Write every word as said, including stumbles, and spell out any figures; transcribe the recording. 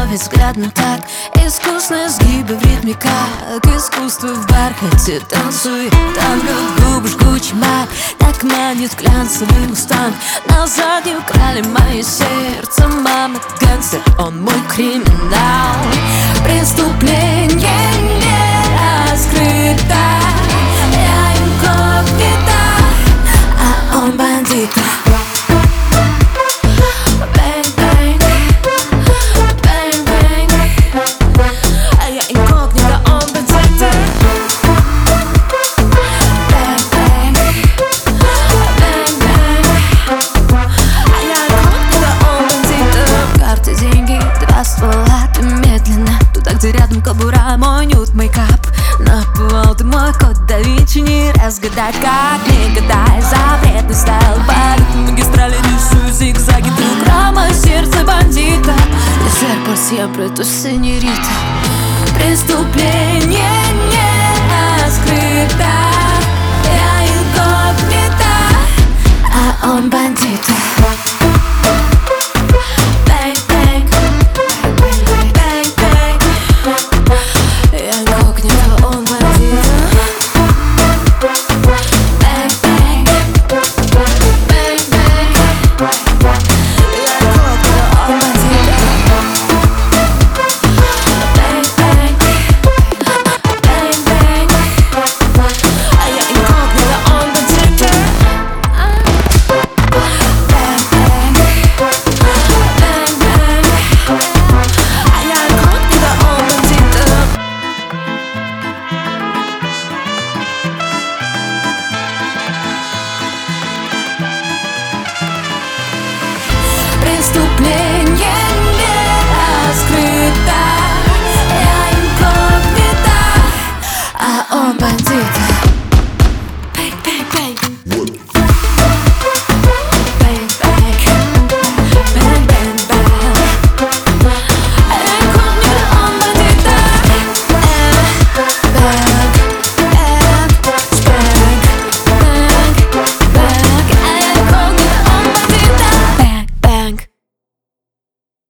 ловит взгляд, но так искусные сгибы в ритме, как искусство в бархате. Танцует танго, в губы жгучий маг, так манит глянцевый мустанг. На заднем крале мое сердце, мама гангстер, он мой криминал. Преступление не раскрыто, я инкогнита, а он бандит. Где рядом кобура, мой нюд, мейкап. На пол ты мой код да Винчи, не разгадать, как не гадай. Запретный стайл, по ритму магистрали рисую зигзаги. Ты украл мое сердце бандита, я серпо siempre tu señorita. Преступление не раскрыто, я инкогнита, а он бандит. Преступление не раскрыто, я инкогнита, а он бандит.